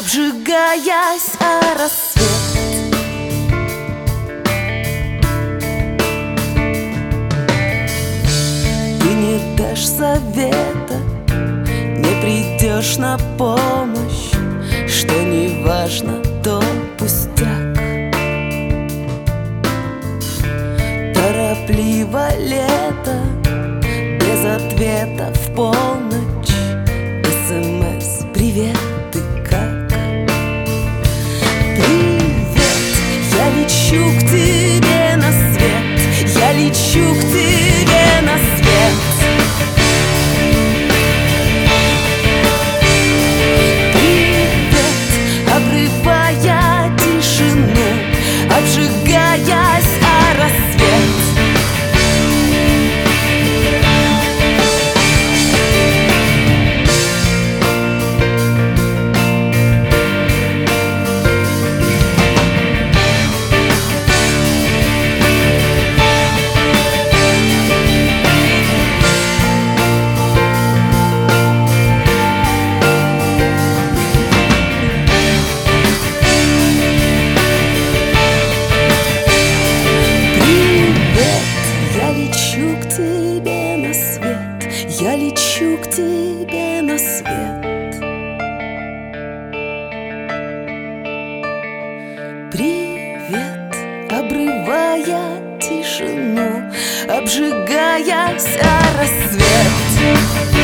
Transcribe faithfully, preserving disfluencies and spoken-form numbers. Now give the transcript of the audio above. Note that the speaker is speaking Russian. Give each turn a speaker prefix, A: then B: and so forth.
A: обжигаясь о рассвет. Ты не дашь совета, не придешь на помощь, что не важно, то пустяк. Торопливо лето, без ответа в полночь, СМС: привет, ты как? Привет, я лечу к тебе на свет, я лечу к тебе на свет. Привет, обрывая тишину, обжигаясь о рассвет. Я лечу к тебе на свет. Привет, обрывая тишину, обжигаясь о рассвет.